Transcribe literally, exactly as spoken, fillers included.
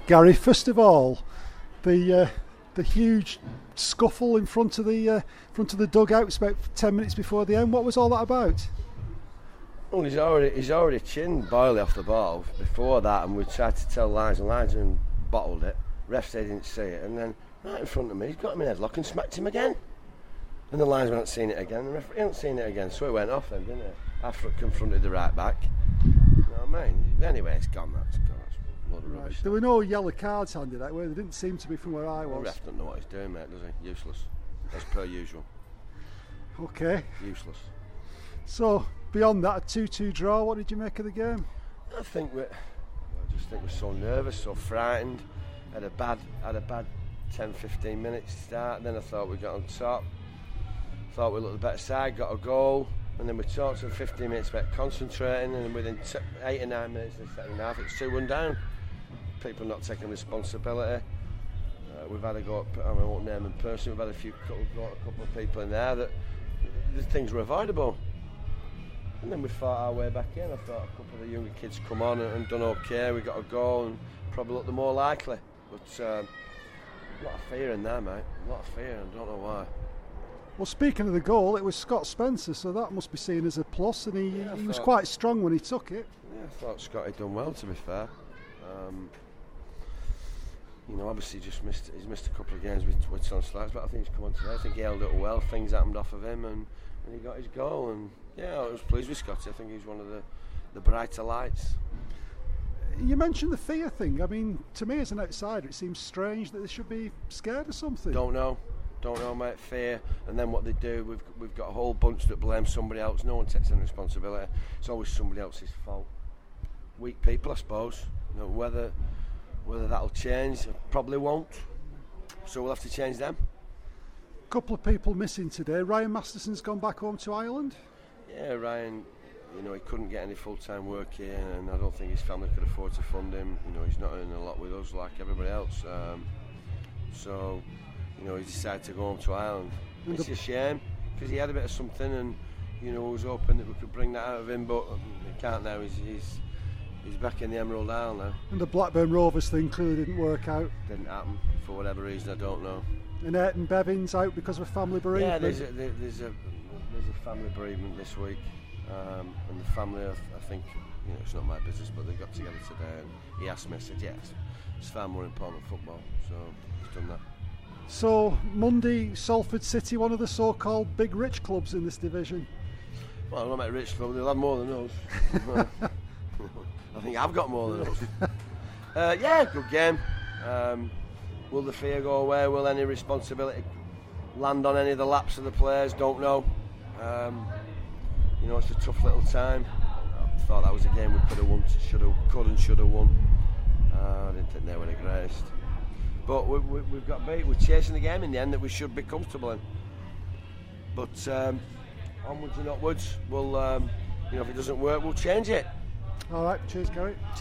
Gary, first of all, the uh, the huge scuffle in front of the uh, front of the dugouts about ten minutes before the end. What was all that about? Well, he's already he's already chinned Boyle off the ball before that, and we tried to tell Liza, and Liza bottled it. Ref said he didn't see it, and then right in front of me, he's got him in headlock and smacked him again. And the linesman hadn't seen it again, the referee hadn't seen it again, so it went off then, didn't it? After it confronted the right back. You know what I mean? Anyway, it's gone, that's gone. That's a load of Right. rubbish. There were no yellow cards handed out, where there didn't seem to be from where I The was. ref doesn't know what he's doing, mate, does he? Useless. As per usual. Okay. Useless. So, beyond that, a two two draw, what did you make of the game? I think we're, I just think we're so nervous, so frightened. Had a bad, had a bad ten fifteen minutes start, and then I thought we got on top. Thought we looked the better side, got a goal, and then we talked for fifteen minutes about concentrating, and within t- eight or nine minutes of the second half, it's two one down. People not taking responsibility. Uh, we've had a go at, I won't name them personally, we've had a few couple, a couple of people in there that the things were avoidable. And then we fought our way back in. I thought a couple of the younger kids come on and, and done okay. We got a goal and probably looked the more likely. But um, a lot of fear in there, mate. A lot of fear, I don't know why. Well, speaking of the goal, it was Scott Spencer, so that must be seen as a plus, and he, Yeah, he was thought- quite strong when he took it. Yeah, I thought Scott had done well, to be fair. Um, you know, obviously just missed he's missed a couple of games with, with some slides, but I think he's come on today. I think he held it well. Things happened off of him, and, and he got his goal. And yeah, I was pleased with Scotty. I think he's one of the, the brighter lights. You mentioned the fear thing. I mean, to me as an outsider, it seems strange that they should be scared of something. Don't know. Don't know, mate. Fear, and then what they do, we've we've got a whole bunch that blame somebody else. No one takes any responsibility. It's always somebody else's fault. Weak people, I suppose. You know, whether whether that'll change, it probably won't. So we'll have to change them. A couple of people missing today. Ryan Masterson's gone back home to Ireland. Yeah, Ryan. You know, he couldn't get any full-time work here, and I don't think his family could afford to fund him. You know, he's not earning a lot with us like everybody else. Um, so. You know, he decided to go home to Ireland. And It's the- a shame because he had a bit of something, and you know, I was hoping that we could bring that out of him, but we can't now. He's he's, he's back in the Emerald Isle now. And the Blackburn Rovers thing clearly didn't work out. Didn't happen for whatever reason. I don't know. And Ayrton Bevins out because of a family bereavement. Yeah, there's a, there- there's a there's a family bereavement this week, um, and the family. I, I think you know, it's not my business, but they got together today, and he asked me. I said, yes, it's far more important than football, so he's done that. So, Monday, Salford City, one of the so-called big rich clubs in this division. Well, I'm not a rich club, they'll have more than us. I think I've got more than us. Uh, yeah, good game. Um, will the fear go away? Will any responsibility land on any of the laps of the players? Don't know. Um, you know, it's a tough little time. I thought that was a game we could have won, should have, could and should have won. Uh, I didn't think they were the greatest. But we, we, we've got beat. We're chasing the game in the end that we should be comfortable in. But um, onwards and upwards. We'll, um, you know, if it doesn't work, we'll change it. All right, cheers, Gary. Cheers.